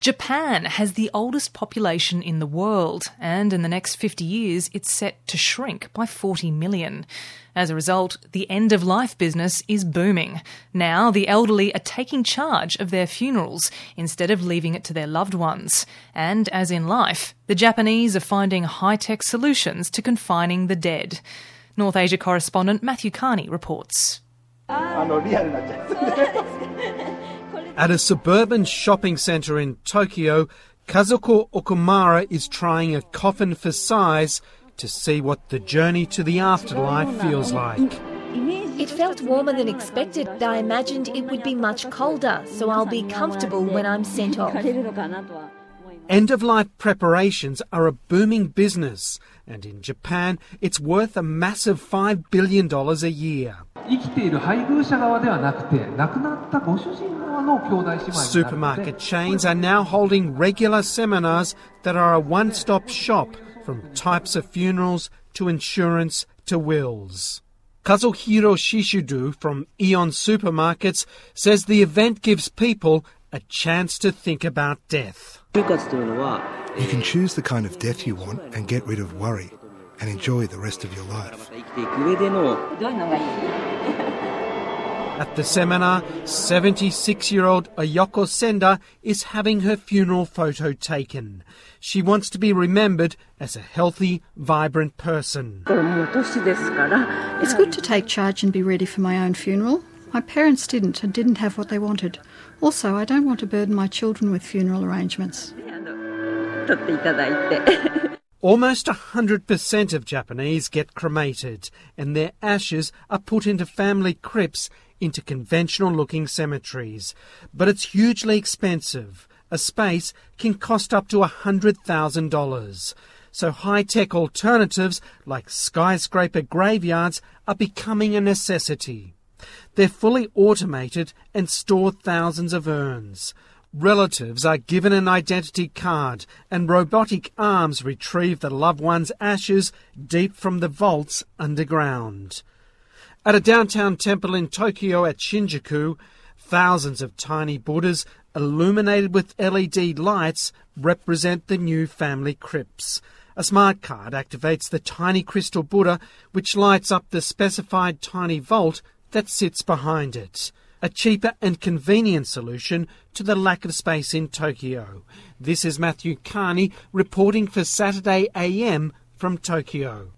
Japan has the oldest population in the world, and in the next 50 years it's set to shrink by 40 million. As a result, the end-of-life business is booming. Now the elderly are taking charge of their funerals instead of leaving it to their loved ones. And as in life, the Japanese are finding high-tech solutions to confining the dead. North Asia correspondent Matthew Carney reports. At a suburban shopping centre in Tokyo, Kazuko Okumara is trying a coffin for size to see what the journey to the afterlife feels like. It felt warmer than expected. I imagined it would be much colder, so I'll be comfortable when I'm sent off. End-of-life preparations are a booming business, and in Japan it's worth a massive $5 billion a year. Supermarket chains are now holding regular seminars that are a one-stop shop, from types of funerals to insurance to wills. Kazuhiro Shishidu from Aeon Supermarkets says the event gives people a chance to think about death. You can choose the kind of death you want and get rid of worry and enjoy the rest of your life. At the seminar, 76-year-old Ayoko Senda is having her funeral photo taken. She wants to be remembered as a healthy, vibrant person. It's good to take charge and be ready for my own funeral. My parents didn't and didn't have what they wanted. Also, I don't want to burden my children with funeral arrangements. Almost 100% of Japanese get cremated, and their ashes are put into family crypts into conventional-looking cemeteries. But it's hugely expensive. A space can cost up to $100,000. So high-tech alternatives like skyscraper graveyards are becoming a necessity. They're fully automated and store thousands of urns. Relatives are given an identity card and robotic arms retrieve the loved one's ashes deep from the vaults underground. At a downtown temple in Tokyo at Shinjuku, thousands of tiny Buddhas illuminated with LED lights represent the new family crypts. A smart card activates the tiny crystal Buddha, which lights up the specified tiny vault that sits behind it. A cheaper and convenient solution to the lack of space in Tokyo. This is Matthew Carney reporting for Saturday AM from Tokyo.